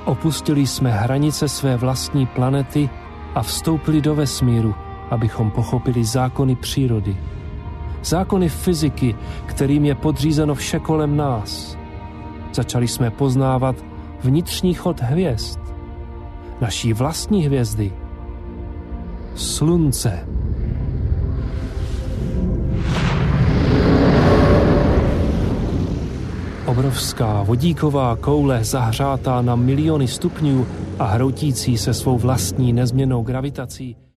Opustili jsme hranice své vlastní planety a vstoupili do vesmíru, abychom pochopili zákony přírody. Zákony fyziky, kterým je podřízeno vše kolem nás. Začali jsme poznávat vnitřní chod hvězd. Naší vlastní hvězdy. Slunce. Obrovská vodíková koule zahřátá na miliony stupňů a hroutící se svou vlastní nezměnnou gravitací